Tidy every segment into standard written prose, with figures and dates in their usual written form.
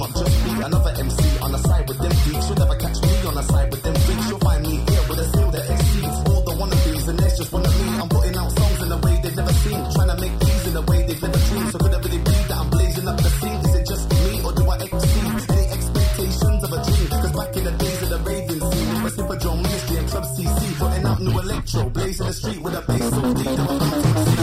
not just be another MC on the side with them geeks. You'll never catch me on the side with them freaks. You'll find me here with a skill that exceeds all the wannabes, and there's just one of me. I'm putting out songs in a way they've never seen, trying to make these in a way they've never dreamed. So could it really be that I'm blazing up the scene? Is it just me, or do I exceed any expectations of a dream? Cause back in the days of the raving scene, it was Super Drone Ministry and Club CC, putting out new electro, blazing the street with a bass so deep. Now I'm out to the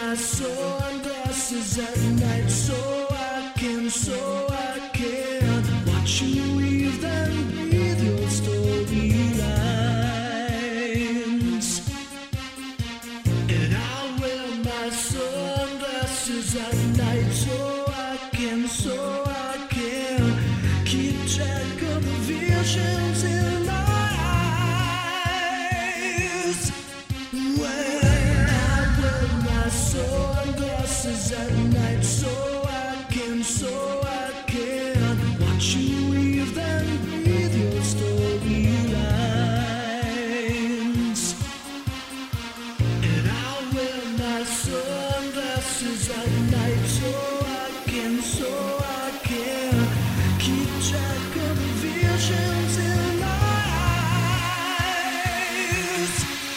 my sunglasses at night so I can watch you weave and breathe your storylines. And I'll wear my sunglasses at night so I can keep track of the visions in my eyes. When I wear my sunglasses at night so I can watch you weave and breathe your storylines. And I'll wear my sunglasses at night so I can keep track of the visions in my eyes.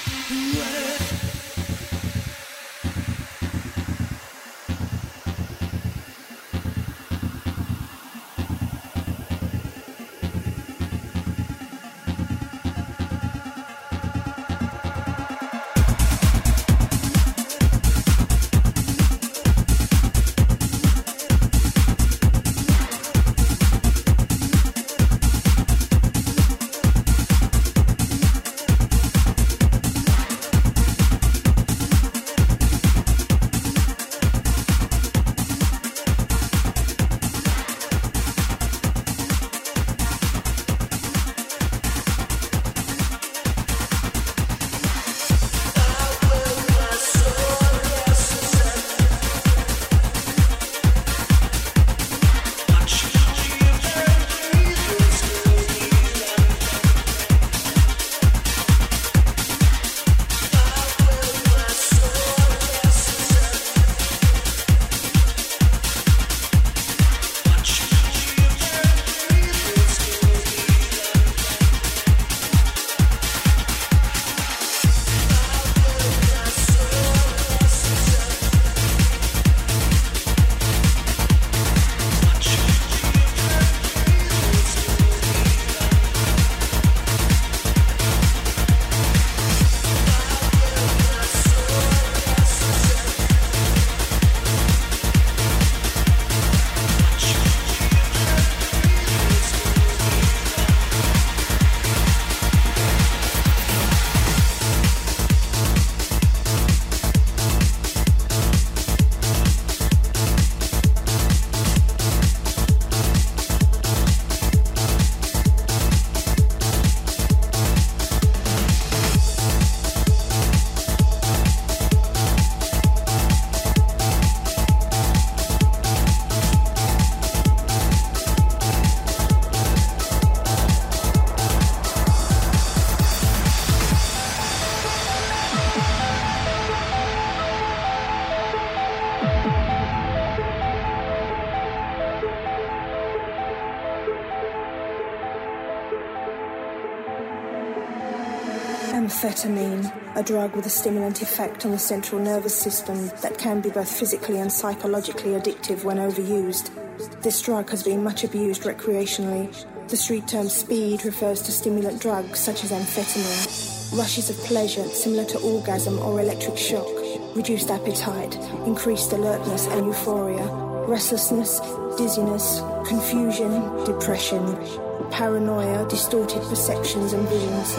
Amphetamine, a drug with a stimulant effect on the central nervous system that can be both physically and psychologically addictive when overused. This drug has been much abused recreationally. The street term speed refers to stimulant drugs such as amphetamine. Rushes of pleasure similar to orgasm or electric shock, reduced appetite, increased alertness and euphoria, restlessness, dizziness, confusion, depression, paranoia, distorted perceptions and visions.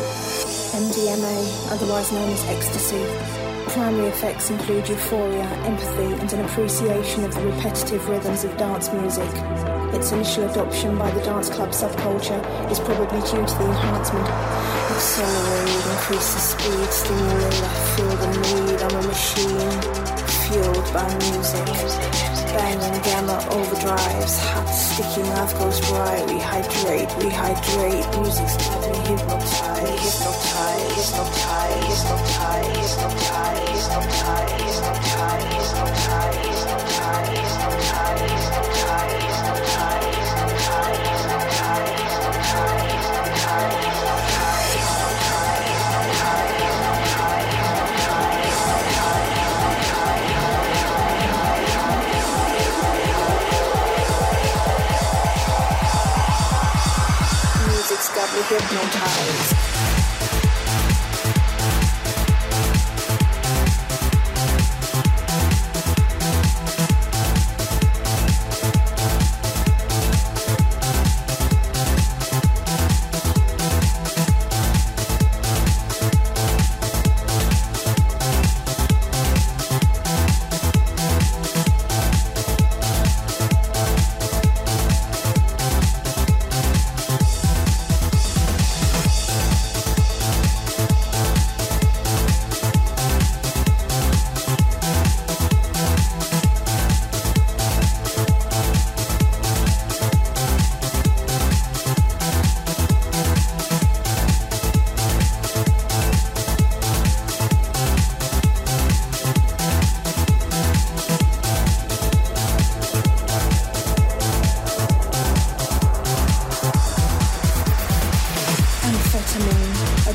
MDMA, otherwise known as ecstasy. Primary effects include euphoria, empathy, and an appreciation of the repetitive rhythms of dance music. Its initial adoption by the dance club subculture is probably due to the enhancement. Accelerate, increase the speed, stimulate, I feel the need, I'm a machine, fueled by music. Bang and gamma overdrives, hot sticky mouth goes dry, rehydrate, music's got me hypnotized, Music's got me hypnotized.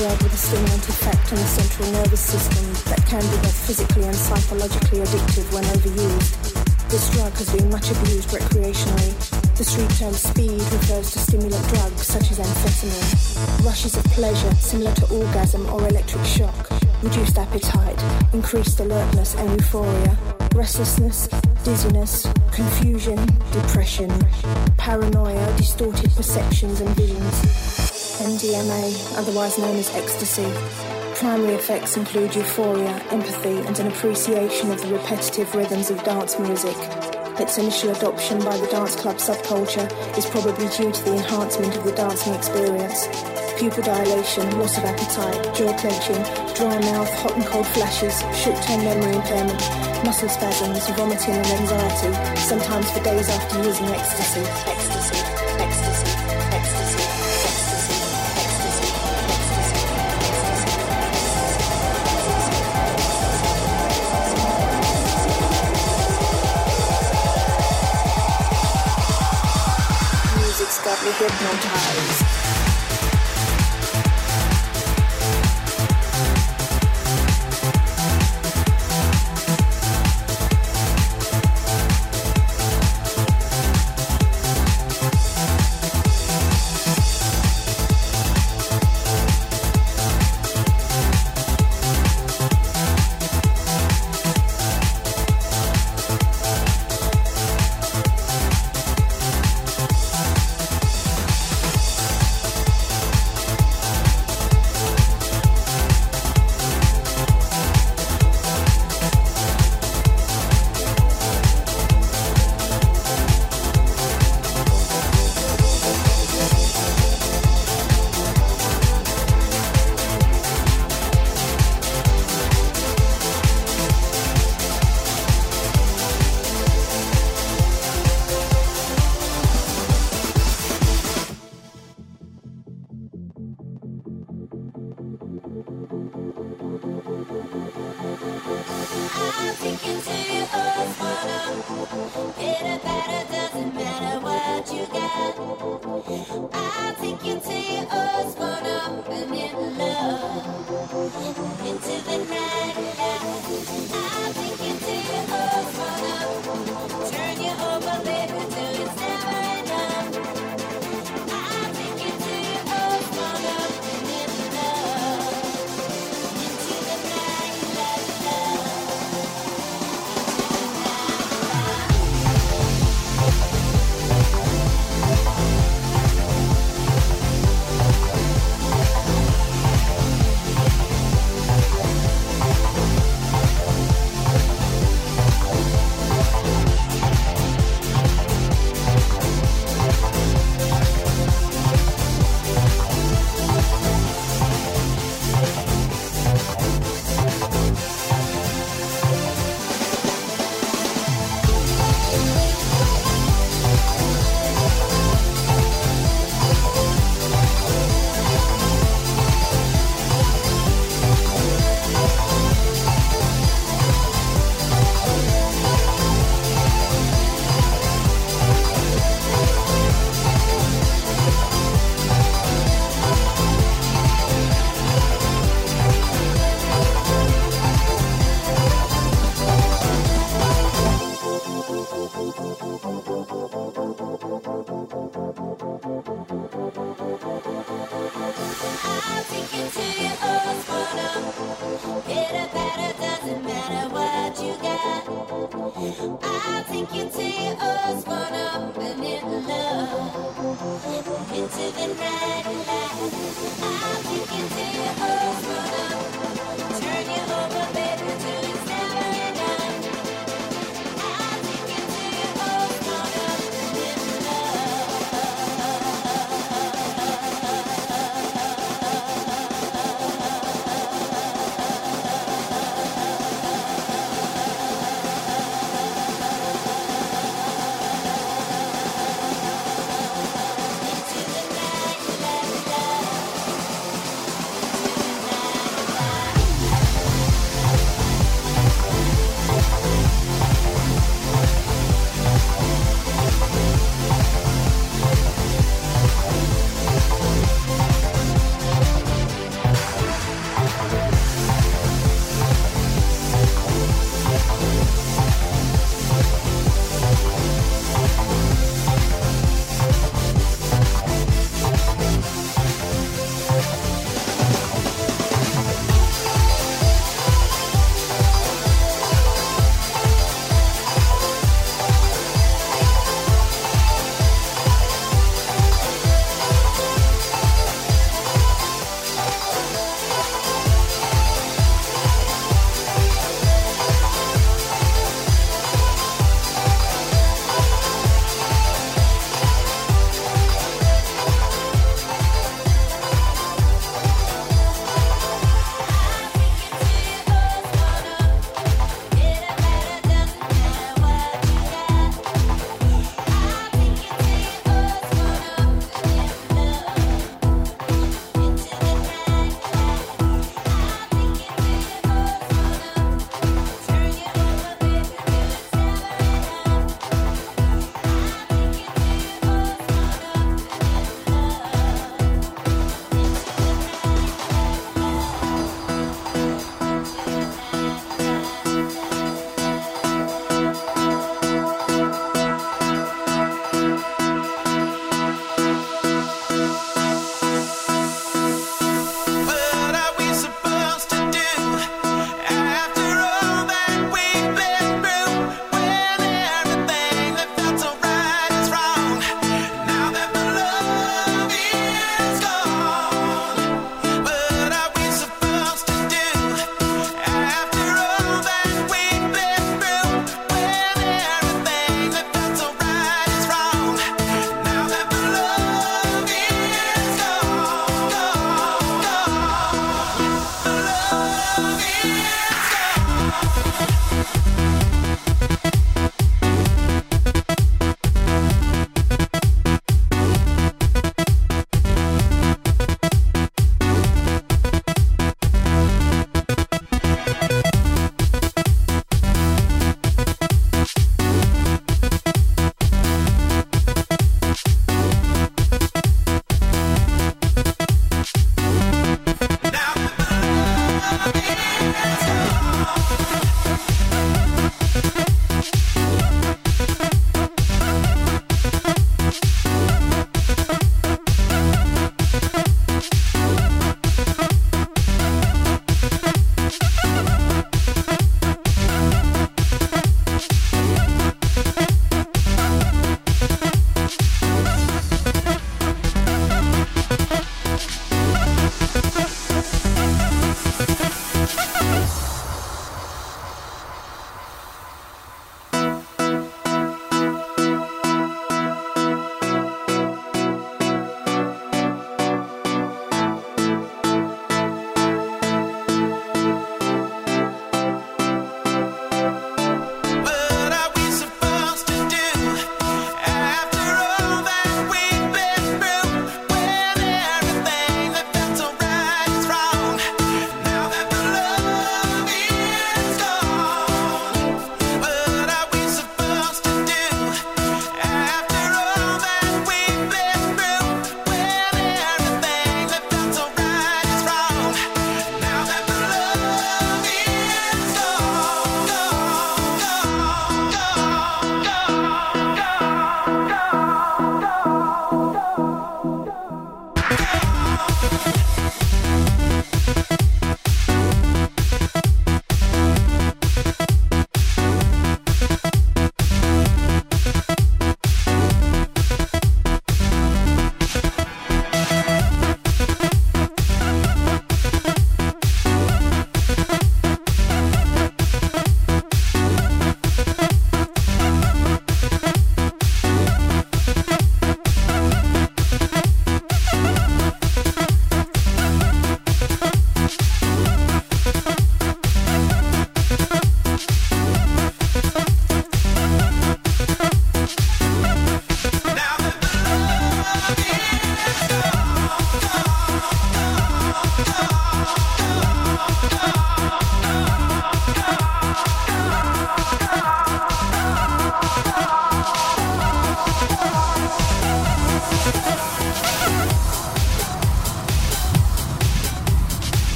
drug with a stimulant effect on the central nervous system that can be both physically and psychologically addictive when overused. This drug has been much abused recreationally. The street term speed refers to stimulant drugs such as amphetamine. Rushes of pleasure similar to orgasm or electric shock, reduced appetite, increased alertness and euphoria, restlessness, dizziness, confusion, depression, paranoia, distorted perceptions and visions. MDMA, otherwise known as ecstasy. Primary effects include euphoria, empathy, and an appreciation of the repetitive rhythms of dance music. Its initial adoption by the dance club subculture is probably due to the enhancement of the dancing experience. Pupil dilation, loss of appetite, jaw clenching, dry mouth, hot and cold flashes, short-term memory impairment, muscle spasms, vomiting and anxiety, sometimes for days after using ecstasy. Ecstasy, ecstasy, ecstasy, ecstasy, ecstasy, ecstasy. Music's got me hypnotized.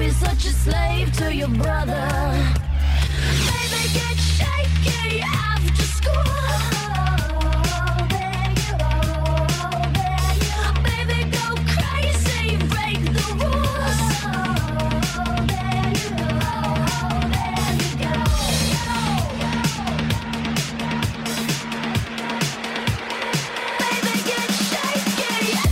be such a slave to your brother. Baby, get shaky after school. There you go, there you go. Baby, go crazy, break the rules. There you go, there you go. Baby, get shaky.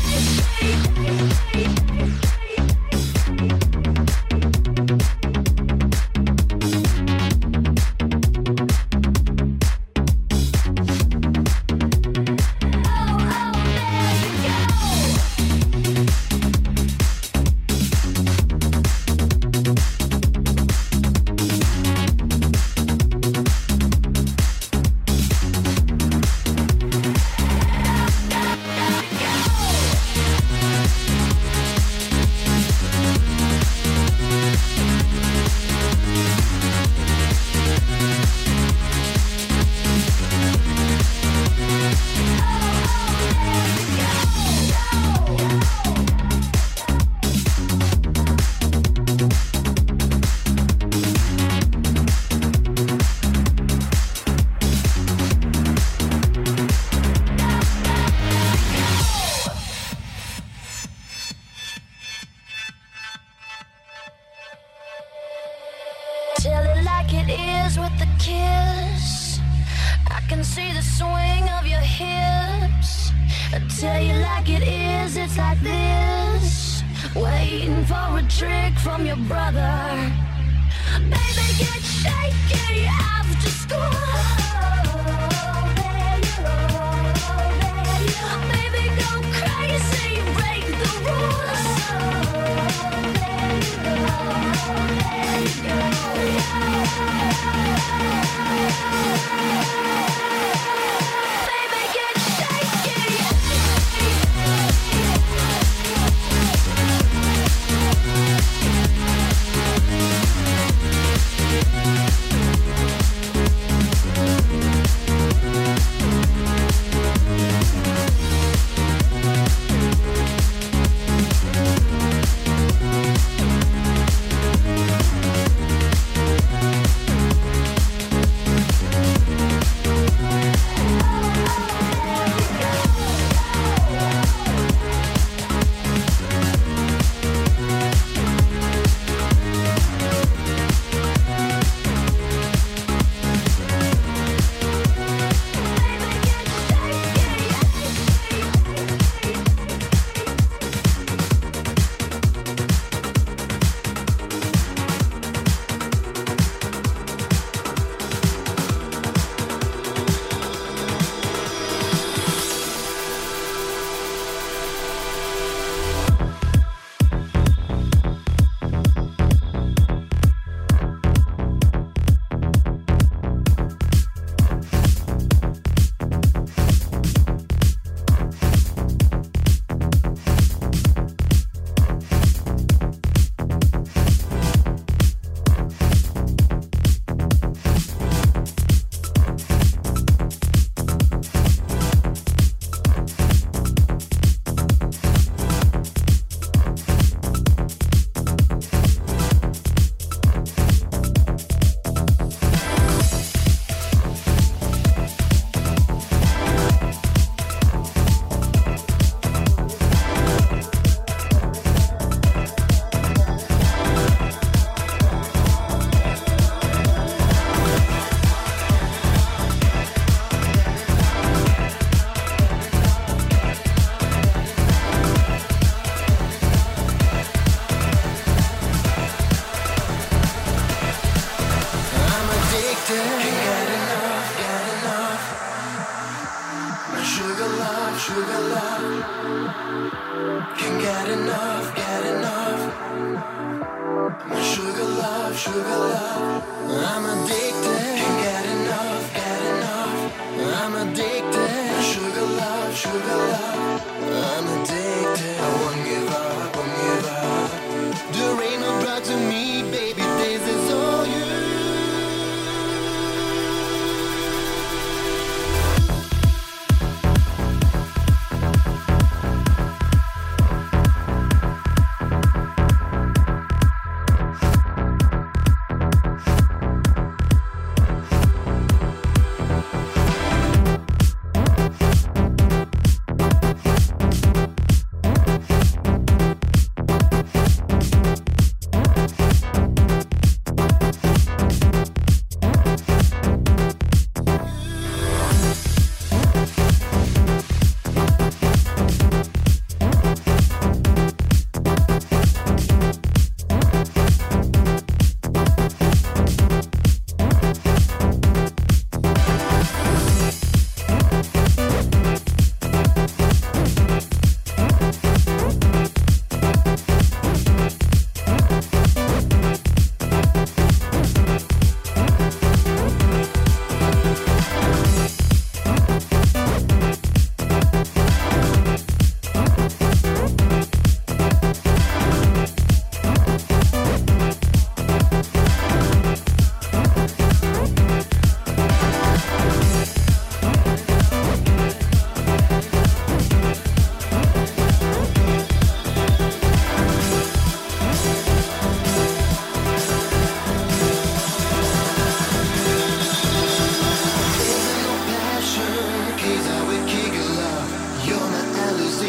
Tell it like it is with a kiss. I can see the swing of your hips. I tell you like it is, it's like this. Waiting for a trick from your brother. Baby, get shaky after school. There you go, there you go. Baby, go crazy, break the rules. There you go, there you go. Baby, get shaky.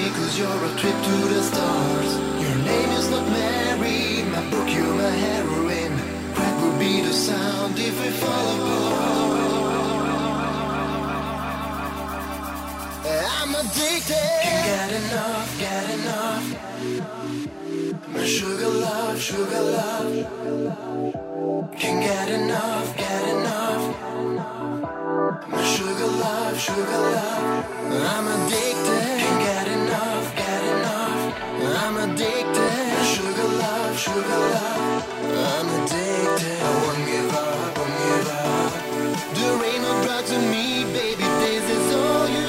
'cause you're a trip to the stars. Your name is not Mary, my book you're my heroine. Crack would be the sound if we fall apart. I'm addicted. Can't get enough, get enough. My sugar love, sugar love. Can't get enough, get enough. My sugar love, sugar love. I'm addicted. Can't get enough, get enough. I'm addicted. My sugar love, sugar love. I'm addicted. I won't give up, won't give up. There ain't no drug to me, baby. This is all you.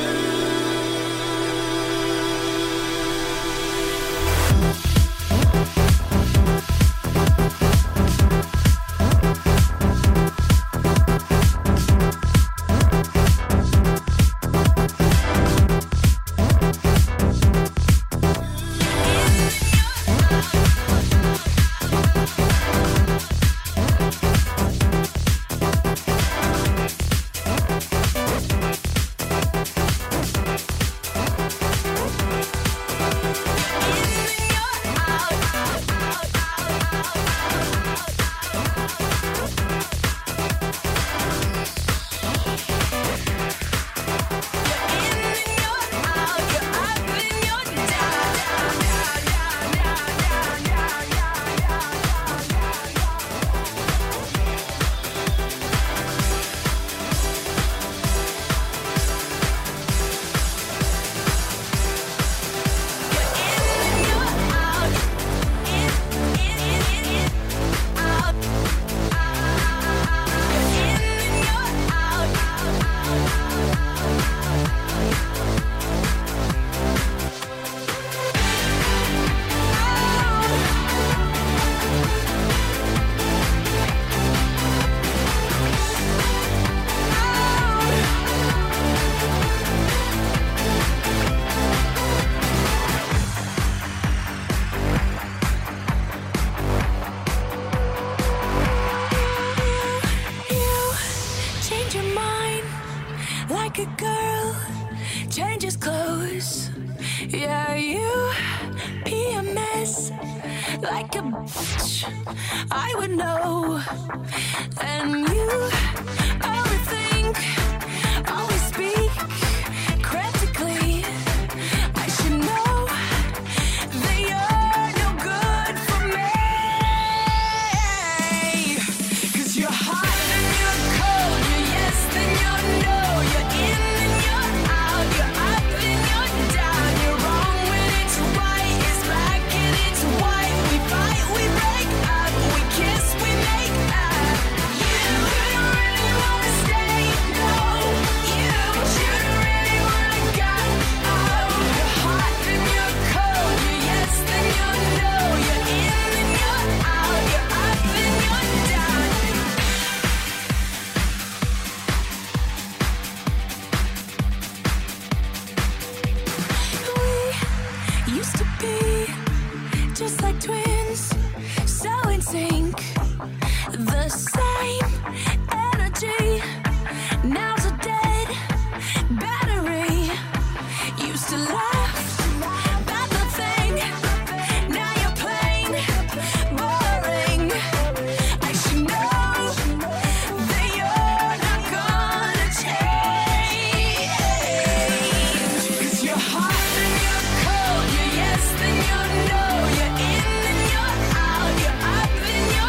Yes, then you know you're in and you're out, you're up and you're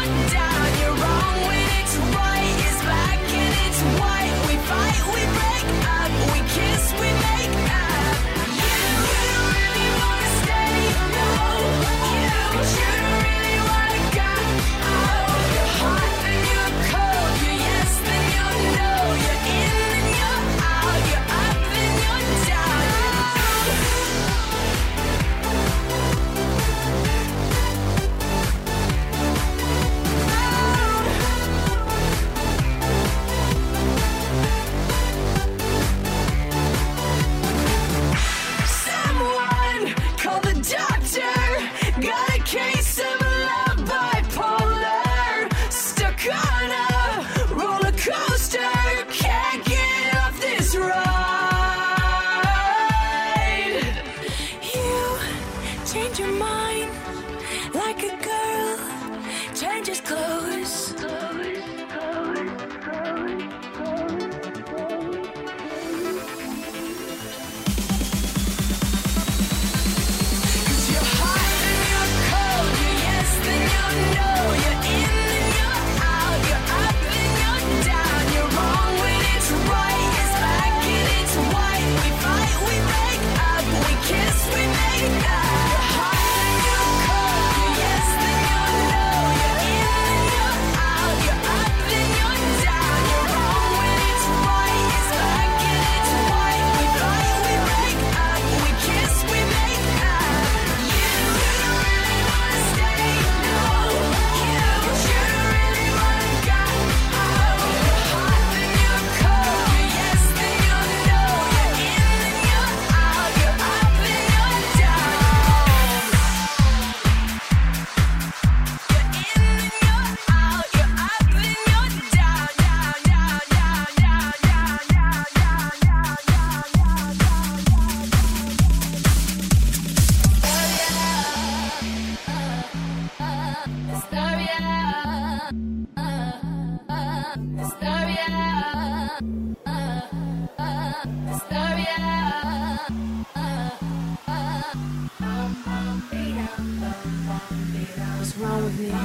What's wrong with me?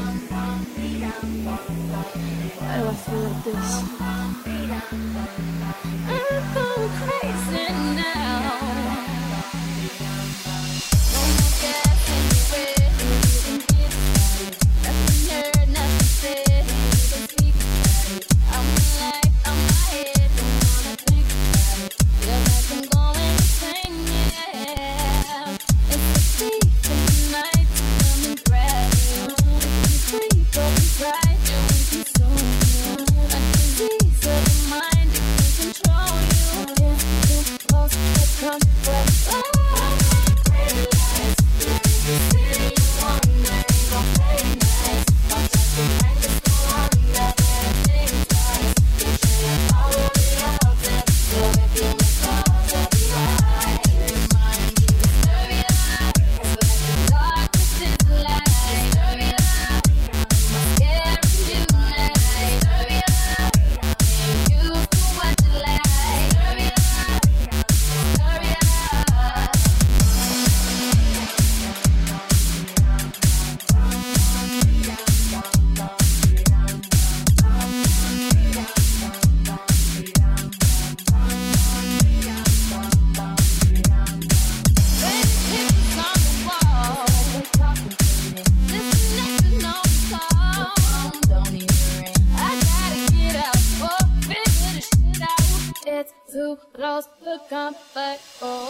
Why do I feel like this? I'm going crazy now. Too close to comfort. Oh.